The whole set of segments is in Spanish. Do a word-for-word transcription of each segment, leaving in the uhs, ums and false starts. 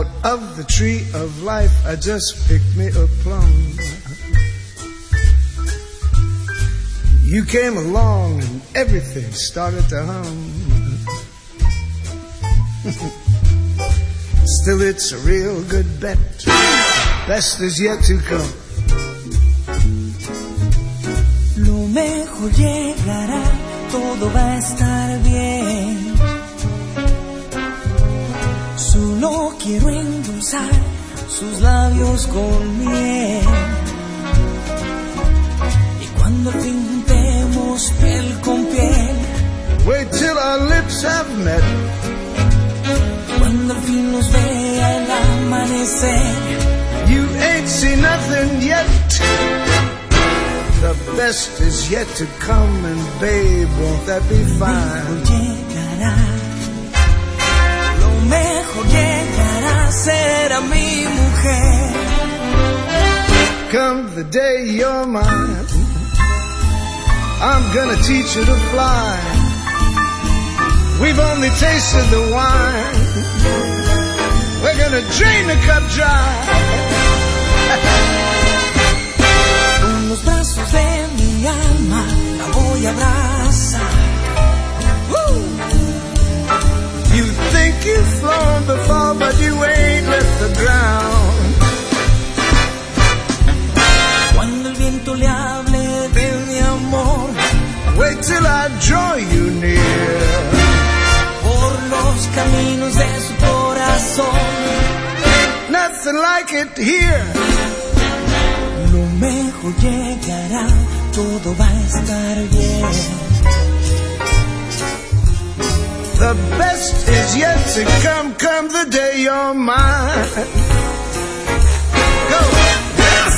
Out of the tree of life, I just picked me a plum. You came along and everything started to hum. Still, it's a real good bet. Best is yet to come. Lo mejor llegará, todo va a estar bien. Solo quiero endulzar sus labios con miel. Y cuando al fin juntemos piel con piel, wait till our lips have met. Cuando al fin nos vea el amanecer, you ain't seen nothing yet. The best is yet to come, and babe, won't that be fine? Llegará, lo mejor llegará, será mi mujer. Come the day you're mine, I'm gonna teach you to fly. We've only tasted the wine, we're gonna drain the cup dry. Con los brazos de mi alma la voy a abrazar. Woo! You think you've flown before, but you ain't left the ground. Cuando el viento le hable de mi amor, wait till I draw you near. Por los caminos de su corazón, nothing like it here. Lo mejor llegará, todo va a estar bien. The best is yet to come, come the day you're mine. Go! Yes,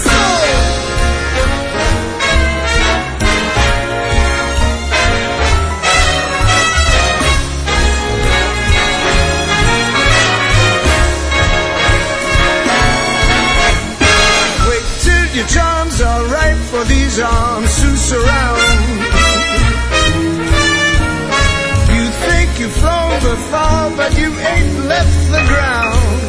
your charms are ripe for these arms to surround. You think you've flown before, but you ain't left the ground.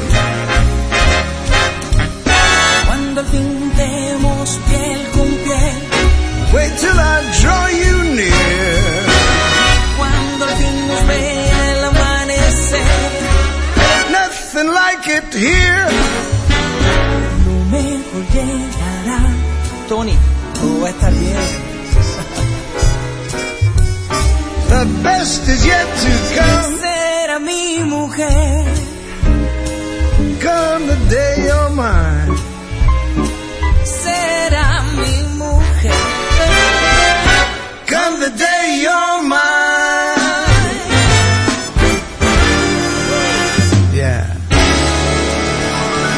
Cuando al fin demos piel con piel, wait till I draw you near. Cuando al fin nos vea el amanecer, nothing like it here. Lo mejor llegará, Tony, todo va a estar bien. The best is yet to come. Será mi mujer. Come the day you're mine. Será mi mujer. Come the day you're mine. Yeah.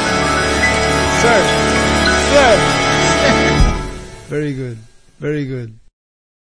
Sir. Sir. Very good. Very good.